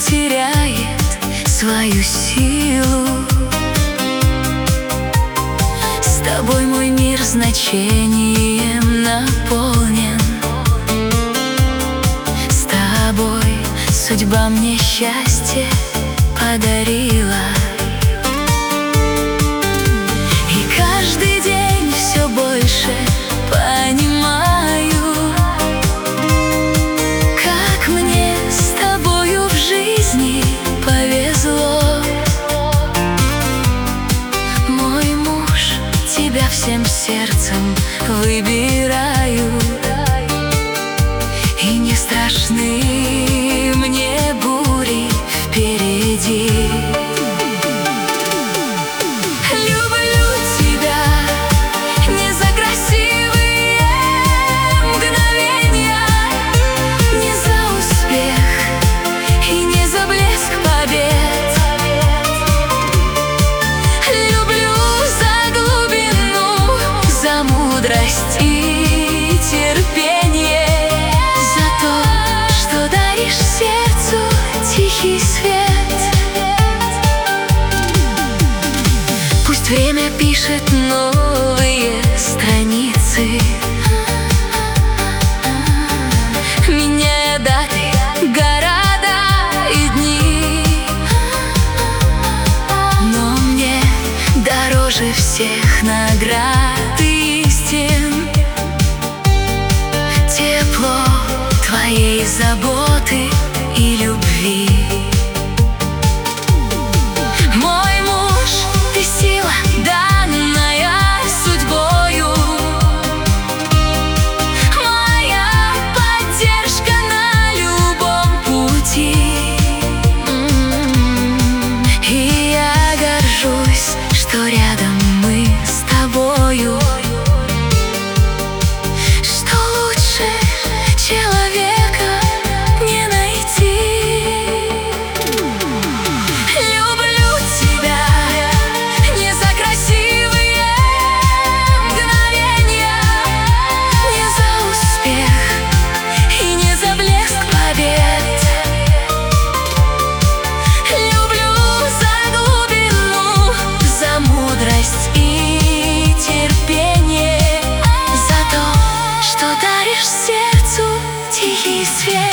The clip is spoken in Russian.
теряет свою силу. С тобой мой мир значением наполнен. С тобой судьба мне счастье подарила. И каждый день все больше понимаю, как мне с тобою в жизни повезло. Мой муж, тебя всем сердцем выбираю, и не страшны мне бури впереди. Мудрость и терпение, за то, что даришь сердцу тихий свет. Пусть время пишет новые страницы, меняя даты, города и дни, но мне дороже всех наград тепло твоей заботы и любви. Мой муж, ты сила, данная судьбою, моя поддержка на любом пути. И я горжусь, что рядом мы с тобою. Человека не найти. Люблю тебя не за красивые мгновения, не за успех и не за блеск побед. Люблю за глубину, за мудрость и терпение, за то, что даришь сердцу тихий свет.